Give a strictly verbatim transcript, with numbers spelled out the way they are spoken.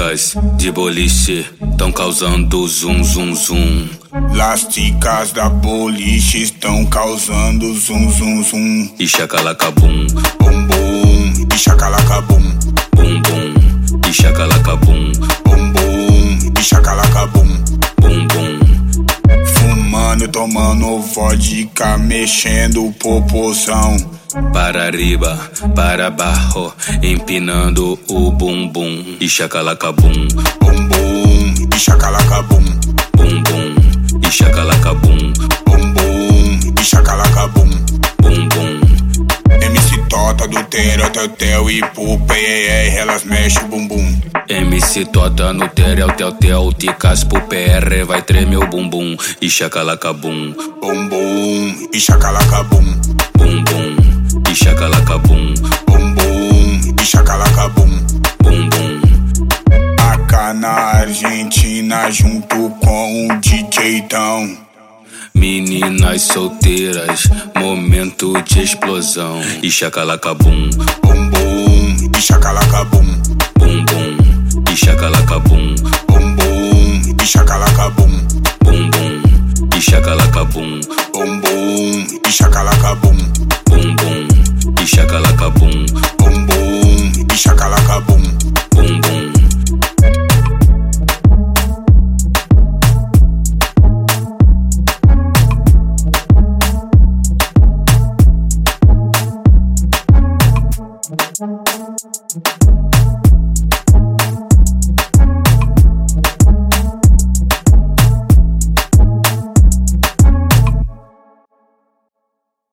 ticas de boliche tão causando zum zum zum. Las ticas da boliche estão causando zum zum zum. E chacalacabum, Bum bum, e chacalacabum. bum bum. E chacalacabum, Bum bum, e chacalacabum. bum bum. Fumando, tomando vodka, mexendo o popozão. Para arriba, para abaixo, empinando o bumbum. E chacalacabum, Bum bum, e chacalacabum. bum bum. E chacalacabum, Bum bum, e chacalacabum. bum bum. M C Tota, do Tere, Tetel e Pupa, e R, elas mexem o bumbum. M C Tota no Tere, tel tel, ticas pro P R, vai tremer o bumbum. E chacalacabum, Bum bum, e chacalacabum. bum bum. E chacalacabum, Bum bum, e chacalacabum. bum bum. Acá na Argentina junto com o D J Tão. Meninas solteiras, momento de explosão. E chacalacabum, Bum bum, e chacalacabum. bum bum. E chacalacabum, Bum bum, e chacalacabum. bum bum. E chacalacabum, Bum bum, e chacalacabum. bum bum. E chacalacabum, Bum bum, e chacalacabum. bum bum. Thank you.